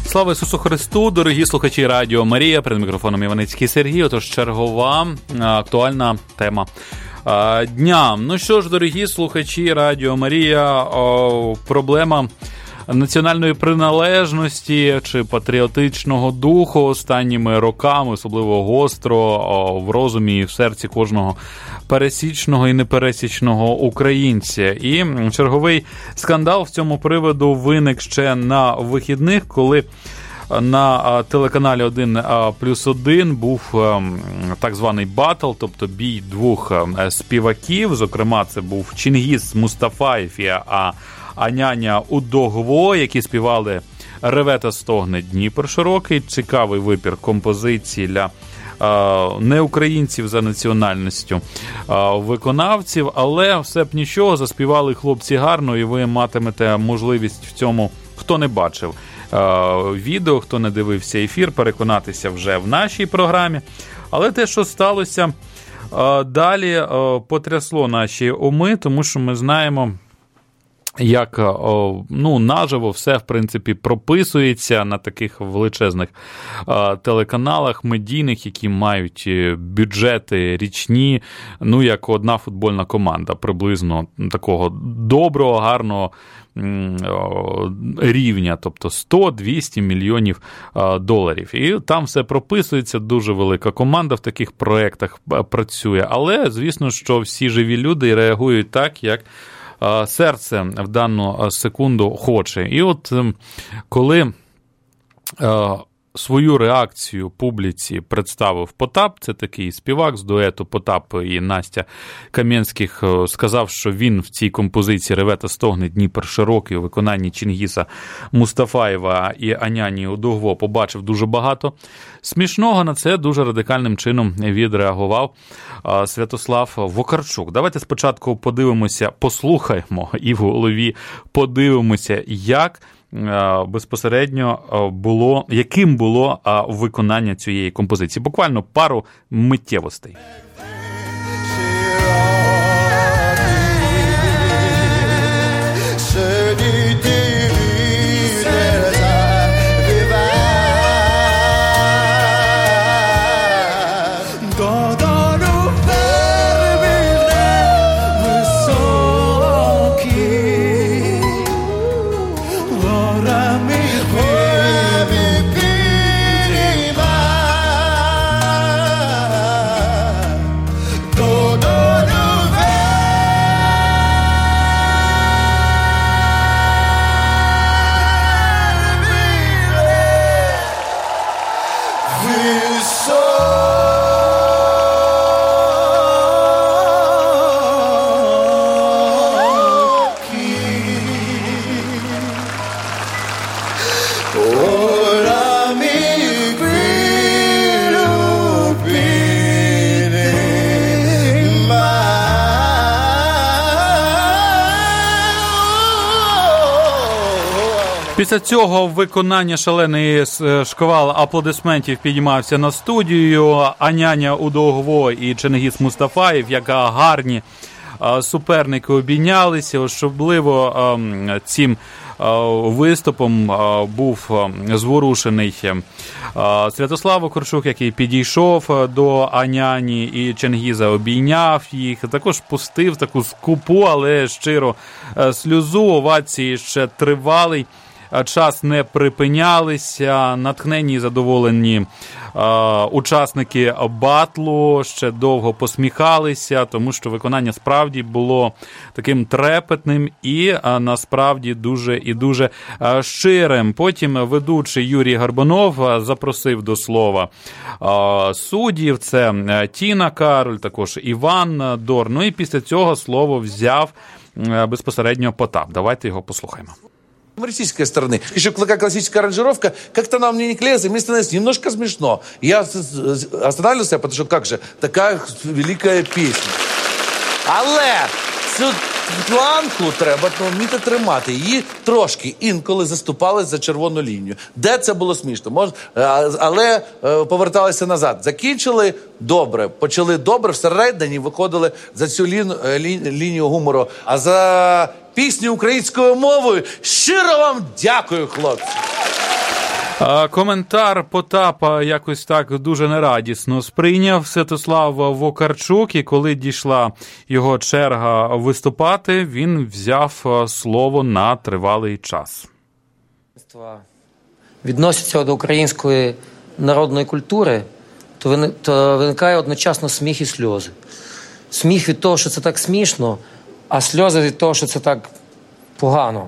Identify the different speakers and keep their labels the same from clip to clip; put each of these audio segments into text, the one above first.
Speaker 1: Слава Ісусу Христу, дорогі слухачі Радіо Марія, перед мікрофоном Іваницький Сергій, отож чергова актуальна тема дня. Ну що ж, дорогі слухачі Радіо Марія, проблема національної приналежності чи патріотичного духу останніми роками, особливо гостро в розумі і в серці кожного пересічного і непересічного українця. І черговий скандал в цьому приводу виник ще на вихідних, коли на телеканалі 1+1 був так званий батл, тобто бій двох співаків. Зокрема, це був Чингіз Мустафаєв і Аняня Удогво, які співали «Реве та стогне Дніпр широкий». Цікавий вибір композиції для неукраїнців за національністю виконавців, але все б нічого, заспівали хлопці гарно, і ви матимете можливість в цьому, хто не бачив відео, хто не дивився ефір, переконатися вже в нашій програмі. Але те, що сталося далі, потрясло наші уми, тому що ми знаємо, як наживо все, в принципі, прописується на таких величезних телеканалах медійних, які мають бюджети річні, як одна футбольна команда, приблизно такого доброго, гарного рівня, тобто 100-200 мільйонів доларів. І там все прописується, дуже велика команда в таких проєктах працює. Але, звісно, що всі живі люди реагують так, як серце в дану секунду хоче. І от коли свою реакцію публіці представив Потап, це такий співак з дуету Потап і Настя Кам'янських, сказав, що він в цій композиції «Реве та стогне Дніпр широкий» у виконанні Чингіза Мустафаєва і Аняні Удогво побачив дуже багато смішного. На це дуже радикальним чином відреагував Святослав Вакарчук. Давайте спочатку подивимося, послухаємо і в голові подивимося, як безпосередньо яким було виконання цієї композиції. Буквально пару миттєвостей. Після цього виконання шалений шквал аплодисментів підіймався на студію. Аняня Удогво і Чингіз Мустафаєв, як гарні суперники, обійнялися. Особливо цим виступом був зворушений Святослав Вакарчук, який підійшов до Аняні і Чингіза, обійняв їх, також пустив таку скупу, але щиро сльозу. Овації ще тривалий час не припинялися, натхненні і задоволені учасники батлу ще довго посміхалися, тому що виконання справді було таким трепетним і насправді дуже і дуже щирим. Потім ведучий Юрій Горбунов запросив до слова суддів, це Тіна Кароль, також Іван Дор. Ну і після цього слово взяв безпосередньо Потап. Давайте його послухаємо.
Speaker 2: Юмористической стороны. Еще такая классическая аранжировка, как-то она мне не клеится, мне становится немножко смешно. Я останавливался, потому что как же, такая великая песня. Але цю планку треба вміти тримати. Її трошки інколи заступали за червону лінію. Де це було смішно? Але поверталися назад. Закінчили добре, почали добре, всередині виходили за цю лінію гумору. А за пісню українською мовою щиро вам дякую, хлопці.
Speaker 1: Коментар Потапа якось так дуже нерадісно сприйняв Святослав Вакарчук, і коли дійшла його черга виступати, він взяв слово на тривалий час.
Speaker 3: Відносяться до української народної культури, то виникає одночасно сміх і сльози. Сміх від того, що це так смішно, а сльози від того, що це так погано.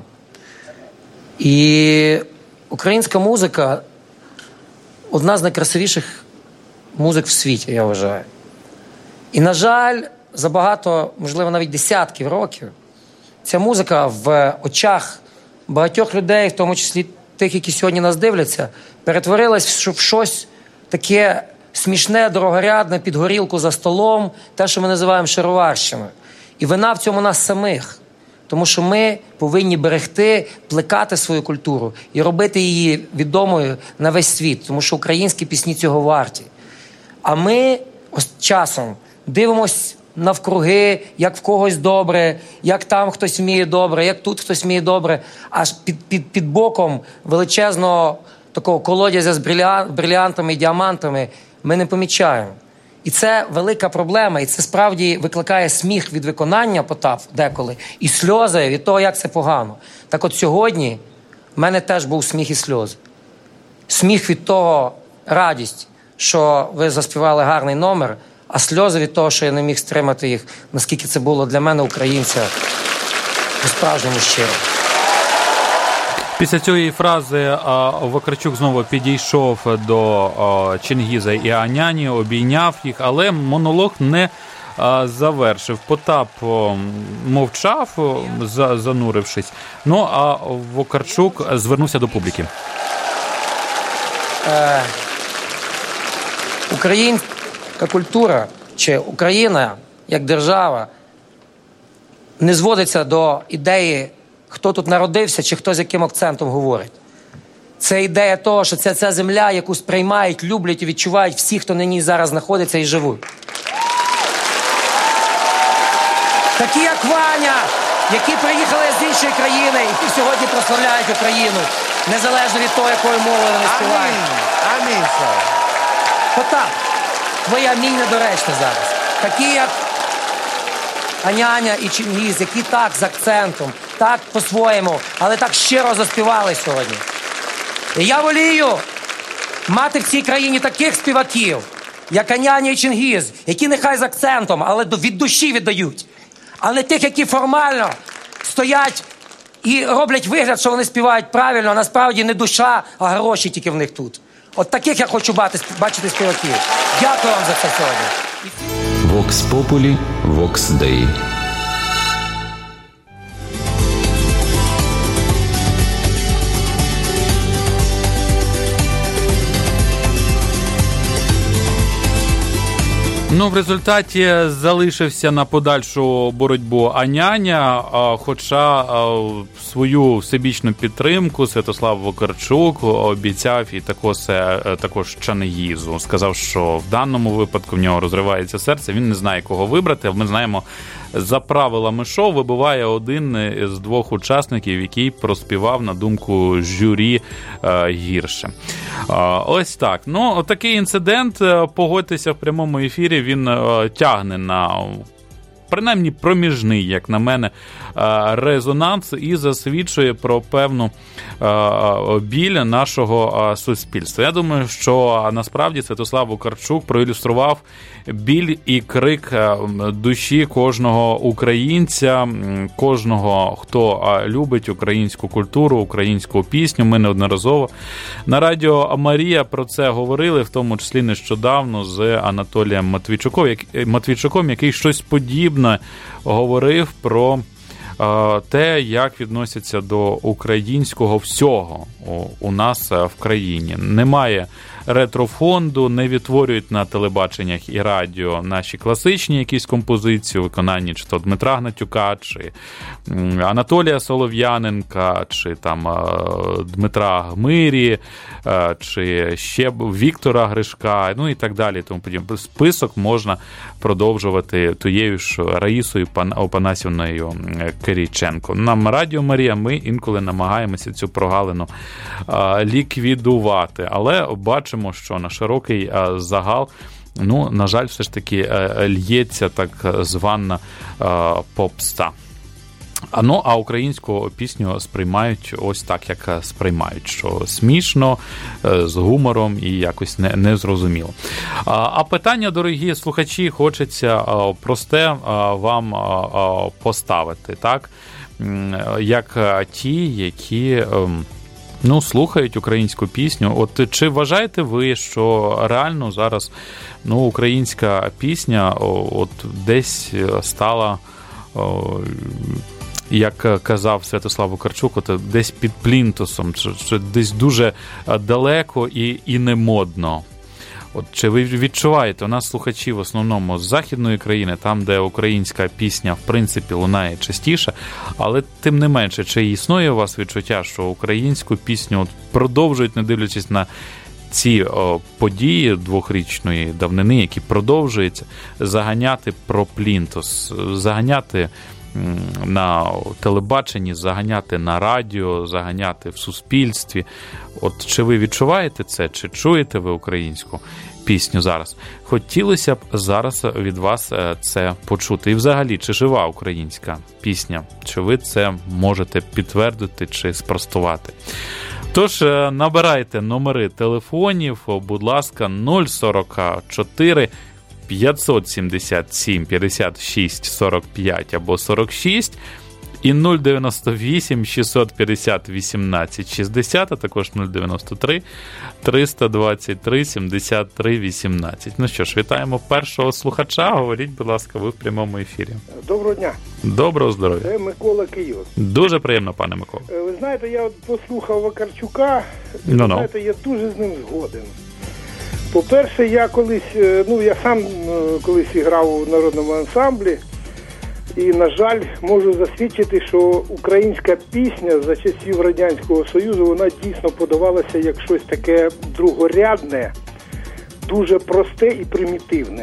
Speaker 3: І українська музика – одна з найкрасивіших музик в світі, я вважаю. І, на жаль, за багато, можливо, навіть десятків років, ця музика в очах багатьох людей, в тому числі тих, які сьогодні нас дивляться, перетворилась в щось таке смішне, дорогорядне, під горілку за столом, те, що ми називаємо шароварщиною. І вина в цьому нас самих. Тому що ми повинні берегти, плекати свою культуру і робити її відомою на весь світ. Тому що українські пісні цього варті. А ми часом дивимось навкруги, як в когось добре, як там хтось вміє добре, як тут хтось вміє добре. Аж під боком величезного такого колодязя з бриліантами і діамантами ми не помічаємо. І це велика проблема, і це справді викликає сміх від виконання Потап деколи, і сльози від того, як це погано. Так от сьогодні в мене теж був сміх і сльози. Сміх від того, радість, що ви заспівали гарний номер, а сльози від того, що я не міг стримати їх, наскільки це було для мене, українця, по-справжньому щиро.
Speaker 1: Після цієї фрази Вакарчук знову підійшов до Чингіза і Аняні, обійняв їх, але монолог не завершив. Потап мовчав, занурившись, ну а Вакарчук звернувся до публіки.
Speaker 3: Українська культура, чи Україна як держава, не зводиться до ідеї, хто тут народився, чи хто з яким акцентом говорить. Це ідея того, що це ця земля, яку сприймають, люблять і відчувають всі, хто на ній зараз знаходиться і живуть. Такі, як Ваня, які приїхали з іншої країни, які сьогодні прославляють Україну, незалежно від того, якою мовою вони співають.
Speaker 2: Амінь.
Speaker 3: Потап, твоє амінь недоречне зараз. Такі, як Аняня і Чингіз, які так з акцентом, так по-своєму, але так щиро заспівали сьогодні. І я волію мати в цій країні таких співаків, як Аняня і Чингіз, які нехай з акцентом, але від душі віддають. А не тих, які формально стоять і роблять вигляд, що вони співають правильно, а насправді не душа, а гроші тільки в них тут. От таких я хочу бачити співаків. Дякую вам за це сьогодні.
Speaker 4: Vox Populi, Vox Dei.
Speaker 1: Ну, в результаті залишився на подальшу боротьбу Аняня, хоча свою всебічну підтримку Святослав Вакарчук обіцяв і також Чингізу. Сказав, що в даному випадку в нього розривається серце, він не знає, кого вибрати. Ми знаємо, за правилами шоу вибуває один із двох учасників, який проспівав, на думку журі, гірше. Ось так. Ну, такий інцидент, погодьтеся, в прямому ефірі, він тягне на, принаймні, проміжний, як на мене, резонанс і засвідчує про певну біль нашого суспільства. Я думаю, що насправді Святослав Вакарчук проілюстрував біль і крик душі кожного українця, кожного, хто любить українську культуру, українську пісню. Ми неодноразово на радіо Марія про це говорили, в тому числі нещодавно з Анатолієм Матвійчуком, який щось подібне говорив про те, як відносяться до українського всього у нас в країні. Немає ретрофонду, не відтворюють на телебаченнях і радіо наші класичні якісь композиції у виконанні чи то Дмитра Гнатюка, чи Анатолія Солов'яненка, чи там Дмитра Гмирі, чи ще Віктора Гришка, ну і так далі. Тому подібне. Список можна продовжувати тією ж Раїсою Опанасівною Кириченко. Нам Радіо Марія, ми інколи намагаємося цю прогалину ліквідувати, але бачимо, що на широкий загал, ну, на жаль, все ж таки л'ється так звана попса. А українську пісню сприймають ось так, як сприймають, що смішно, з гумором і якось незрозуміло. А питання, дорогі слухачі, хочеться просте вам поставити, так? Як ті, які слухають українську пісню. От чи вважаєте ви, що реально зараз українська пісня от десь стала, як казав Святослав Вакарчук, от десь під плінтусом, чи десь дуже далеко і не модно? От чи ви відчуваєте, у нас слухачі в основному з західної країни, там, де українська пісня, в принципі, лунає частіше, але тим не менше, чи існує у вас відчуття, що українську пісню от продовжують, не дивлячись на ці події двохрічної давнини, які продовжуються, заганяти про плінтус, заганяти на телебаченні, заганяти на радіо, заганяти в суспільстві. От чи ви відчуваєте це, чи чуєте ви українську пісню зараз? Хотілося б зараз від вас це почути. І взагалі, чи жива українська пісня? Чи ви це можете підтвердити чи спростувати? Тож, набирайте номери телефонів, будь ласка, 044 577 56 45 або 46 і 098 650 18 60, а також 093 323 73 18. Ну що ж, вітаємо першого слухача. Говоріть, будь ласка, ви в прямому ефірі.
Speaker 5: Доброго дня.
Speaker 1: Доброго здоров'я.
Speaker 5: Це Микола, Київ.
Speaker 1: Дуже приємно, пане Микола.
Speaker 5: Ви знаєте, я послухав Вакарчука, знаєте, я дуже з ним згоден. По-перше, я колись, я сам колись грав у народному ансамблі, і, на жаль, можу засвідчити, що українська пісня за часів Радянського Союзу, вона дійсно подавалася як щось таке другорядне, дуже просте і примітивне.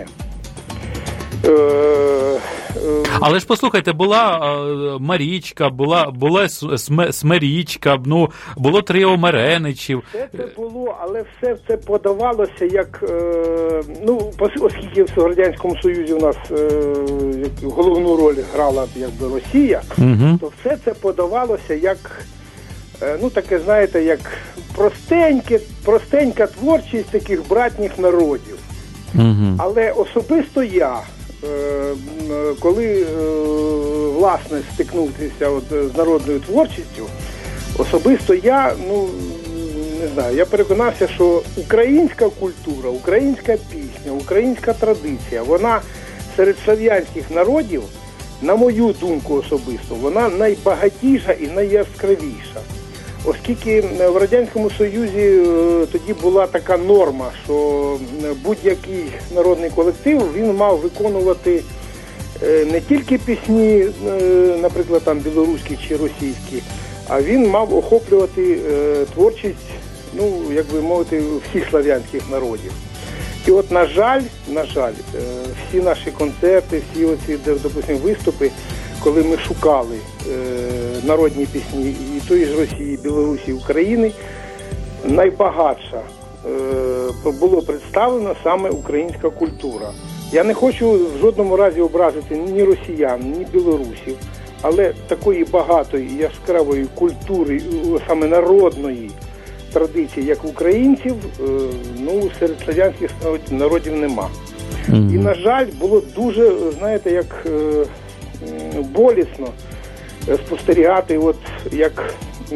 Speaker 1: Але ж послухайте, була Марічка, була Смирічка, було тріо Мареничів.
Speaker 5: Все це було, але все це подавалося як, оскільки в Радянському Союзі у нас головну роль грала якби Росія, то все це подавалося як, таке, знаєте, як простенька творчість таких братніх народів. Але особисто я, коли, власне, стикнувся з народною творчістю, особисто я, не знаю, я переконався, що українська культура, українська пісня, українська традиція, вона серед слов'янських народів, на мою думку особисто, вона найбагатіша і найяскравіша. Оскільки в Радянському Союзі тоді була така норма, що будь-який народний колектив, він мав виконувати не тільки пісні, наприклад, там білоруські чи російські, а він мав охоплювати творчість, як би мовити, всіх слав'янських народів. І от, на жаль, всі наші концерти, всі оці, допустимо, виступи, коли ми шукали народні пісні і тої ж Росії, Білорусі, України, найбагатша було представлена саме українська культура. Я не хочу в жодному разі образити ні росіян, ні білорусів, але такої багатої яскравої культури, саме народної традиції, як українців, серед слов'янських народів нема. І, на жаль, було дуже, знаєте, як болісно спостерігати, от як,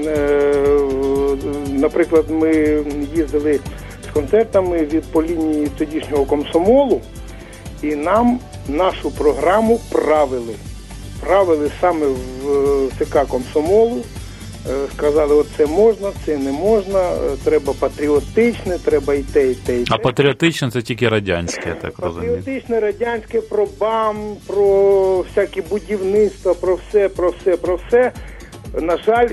Speaker 5: наприклад, ми їздили з концертами по лінії тодішнього комсомолу, і нам нашу програму правили саме в ЦК комсомолу, сказали, от це можна, це не можна, треба патріотичне, треба і те, і те, і те.
Speaker 1: А патріотичне це тільки радянське, я так розумію.
Speaker 5: Патріотичне, радянське, про БАМ, про всякі будівництва, про все. На жаль,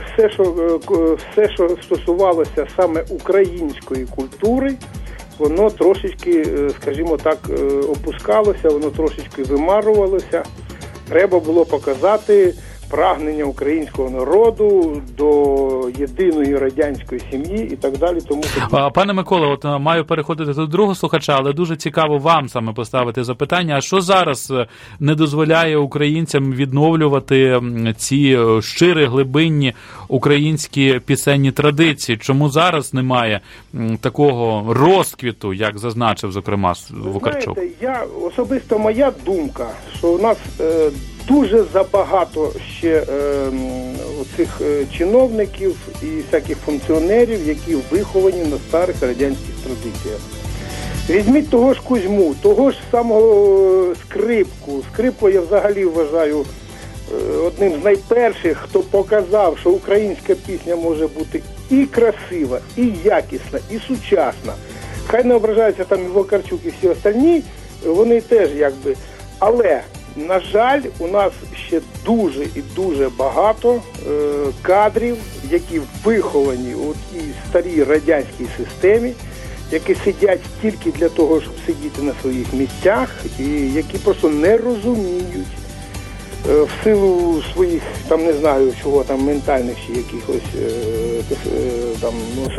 Speaker 5: все, що стосувалося саме української культури, воно трошечки, скажімо так, опускалося, воно трошечки вимарувалося. Треба було показати прагнення українського народу до єдиної радянської сім'ї і так далі. Тому
Speaker 1: пане Микола, от маю переходити до другого слухача, але дуже цікаво вам саме поставити запитання, а що зараз не дозволяє українцям відновлювати ці щирі, глибинні українські пісенні традиції? Чому зараз немає такого розквіту, як зазначив, зокрема, Вакарчук?
Speaker 5: Знаєте, особисто моя думка, що у нас дуже забагато ще оцих чиновників і всяких функціонерів, які виховані на старих радянських традиціях. Візьміть того ж Кузьму, того ж самого Скрипку. Скрипку я взагалі вважаю одним з найперших, хто показав, що українська пісня може бути і красива, і якісна, і сучасна. Хай не ображаються там і Вакарчук, і всі остальні, вони теж якби. Але на жаль, у нас ще дуже і дуже багато кадрів, які виховані у тій старій радянській системі, які сидять тільки для того, щоб сидіти на своїх місцях, і які просто не розуміють в силу своїх, там не знаю чого, там ментальних чи якихось там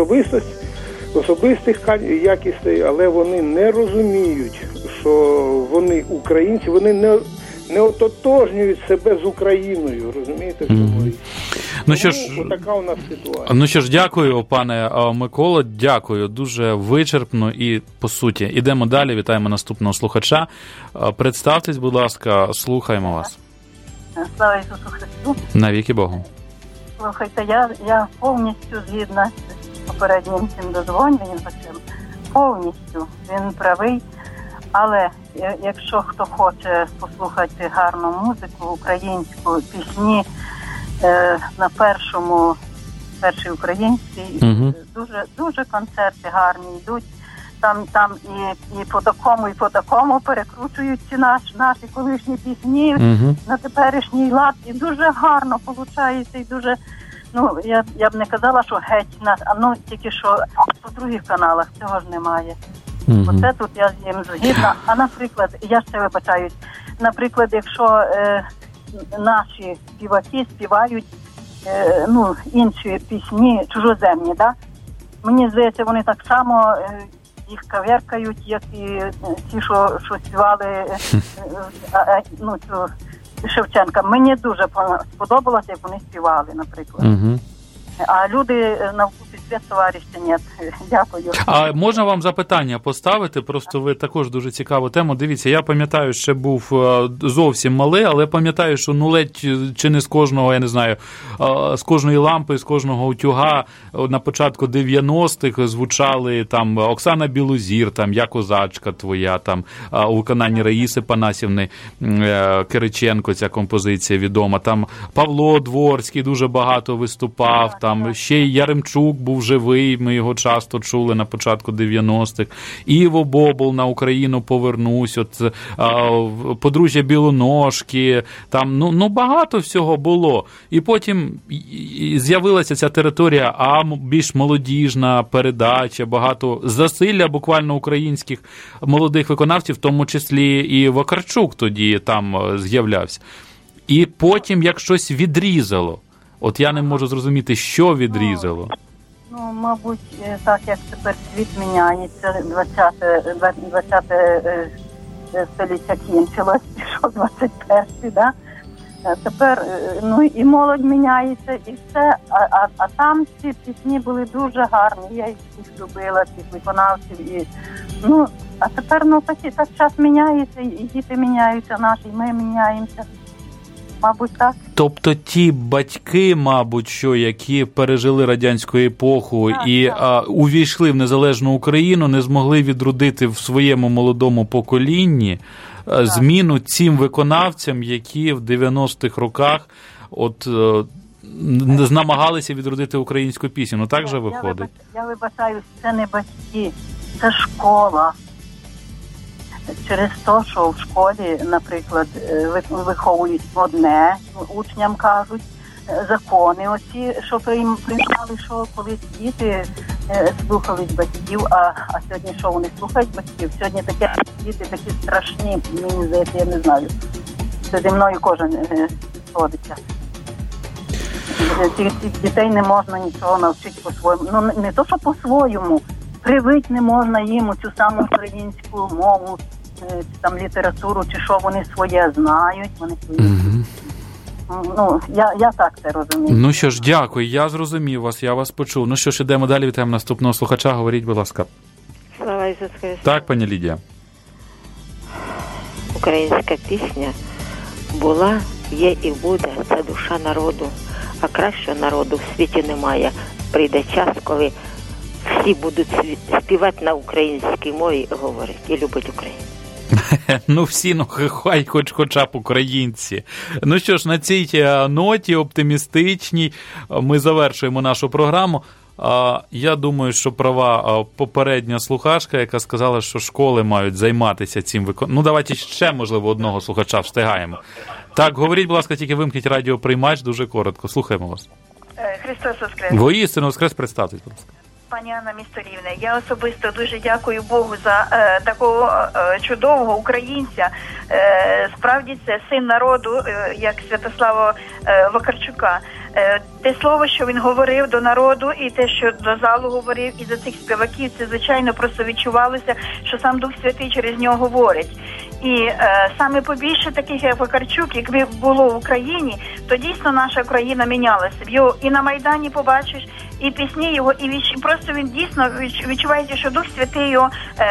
Speaker 5: особистих якостей, але вони не розуміють, що вони українці, вони не ототожнюють себе з Україною, розумієте, що говорить?
Speaker 1: Ну що ж,
Speaker 5: така у нас ситуація.
Speaker 1: Ну що ж, дякую, пане Миколо, дякую, дуже вичерпно і по суті. Ідемо далі, вітаємо наступного слухача. Представтесь, будь ласка, слухаємо вас.
Speaker 6: Слава Ісусу Христу.
Speaker 1: Навіки Богу.
Speaker 6: Слухайте, я повністю згідна з попереднім цим дозвоненням, повністю, він правий. Але якщо хто хоче послухати гарну музику, українську, пісні на першій українській, дуже концерти гарні йдуть. Там і по такому перекручують ці наші колишні пісні на теперішній лад. І дуже гарно виходить, і дуже, я б не казала, що геть, тільки що по других каналах цього ж немає. Оце тут я з ним згідна. А наприклад, я ще вибачаюсь, наприклад, якщо наші співаки співають інші пісні чужоземні, да? Мені здається, вони так само їх каверкають, як і ті, що співали Шевченка. Мені дуже сподобалося, як вони співали, наприклад. А люди на вкусі світ, товариші, ні. Дякую. А
Speaker 1: можна вам запитання поставити? Просто ви також дуже цікаву тему. Дивіться, я пам'ятаю, ще був зовсім малий, але пам'ятаю, що ледь чи не з кожного, я не знаю, з кожної лампи, з кожного утюга на початку 90-х звучали там Оксана Білозір, там Я козачка твоя, там у виконанні Раїси Панасівни Кириченко ця композиція відома, там Павло Дворський дуже багато виступав, там ще й Яремчук був живий, ми його часто чули на початку 90-х. Іво Бобол на Україну повернусь, от подружжя Білоножки, там багато всього було. І потім з'явилася ця територія більш молодіжна передача, багато засилля буквально українських молодих виконавців, в тому числі і Вакарчук тоді там з'являвся. І потім як щось відрізало. От я не можу зрозуміти, що відрізало.
Speaker 6: Мабуть, так як тепер світ міняється, 20-те століття кінчилось, пішов 21-й, да? Тепер, і молодь міняється, і все, а там ці пісні були дуже гарні, я їх любила, цих виконавців, і, а тепер, так час міняється, і діти міняються наші, і ми міняємося. Мабуть, так. Тобто
Speaker 1: ті батьки, мабуть, які пережили радянську епоху і увійшли в незалежну Україну, не змогли відродити в своєму молодому поколінні зміну цим виконавцям, які в 90-х роках намагалися відродити українську пісню. Ну так же виходить.
Speaker 6: Я вибачаюсь, це не батьки, це школа. Через те, що в школі, наприклад, виховують одне, учням кажуть, закони оці, що приймали, що колись діти слухались батьків, а сьогодні що вони слухають батьків? Сьогодні таке діти такі страшні, мені здається, я не знаю. Це зі мною кожен сходиться. Цих дітей не можна нічого навчити по-своєму. Ну, не то, що по-своєму. Привити не можна їм цю саму українську мову, там літературу, чи що вони своє знають, вони свої. Ну, я так це розумію.
Speaker 1: Ну що ж, дякую, я зрозумів вас, я вас почув. Ну що ж, ідемо далі, вітаємо наступного слухача, говоріть, будь ласка.
Speaker 7: Слава Ісусу Христу.
Speaker 1: Так, пані Лідія.
Speaker 7: Українська пісня була, є і буде, це душа народу. А кращого народу в світі немає. Прийде час, коли всі будуть співати на українській мові і говорити, і любить Україну.
Speaker 1: Ну всі, ну хай хоча б українці. Ну що ж, на цій ноті оптимістичній ми завершуємо нашу програму. Я думаю, що права попередня слухачка, яка сказала, що школи мають займатися цим виконанням. Ну давайте ще, можливо, одного слухача встигаємо. Так, говоріть, будь ласка, тільки вимкніть радіоприймач дуже коротко. Слухаємо вас.
Speaker 6: Христос воскрес.
Speaker 1: Воістину воскрес, представтесь, будь ласка.
Speaker 6: Пані Анна, місто Рівне, я особисто дуже дякую Богу за такого чудового українця. Справді це син народу, як Святослава Вакарчука. Те слово, що він говорив до народу, і те, що до залу говорив, і до цих співаків, це, звичайно, просто відчувалося, що сам Дух Святий через нього говорить. І саме побільше таких, як Вакарчук, якби було в Україні, то дійсно наша країна мінялася. Його і на Майдані побачиш, і пісні його, і просто він дійсно відчувається, що Дух Святий його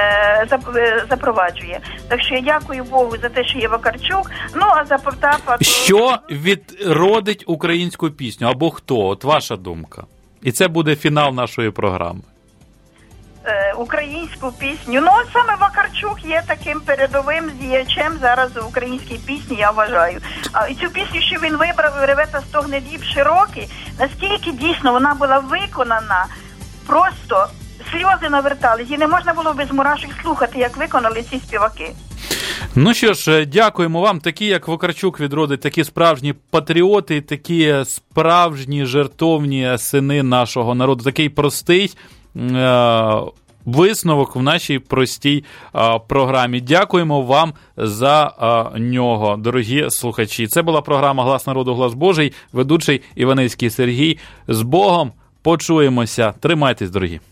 Speaker 6: запроваджує. Так що я дякую Богу за те, що є Вакарчук. Ну, а за Потапа...
Speaker 1: Що відродить українську пісню? Або хто? От ваша думка. І це буде фінал нашої програми.
Speaker 6: Українську пісню. Ну, саме Вакарчук є таким передовим діячем зараз в українській пісні, я вважаю. І цю пісню, що він вибрав, «Реве та стогне Дніп широкий», наскільки дійсно вона була виконана, просто сльози навертались. І не можна було без мурашок слухати, як виконали ці співаки.
Speaker 1: Ну що ж, дякуємо вам. Такі, як Вакарчук, відродить, такі справжні патріоти, такі справжні жертовні сини нашого народу. Такий простий висновок в нашій простій програмі. Дякуємо вам за нього, дорогі слухачі. Це була програма «Глас народу, глас Божий», ведучий Іваницький Сергій. З Богом, почуємося. Тримайтесь, дорогі.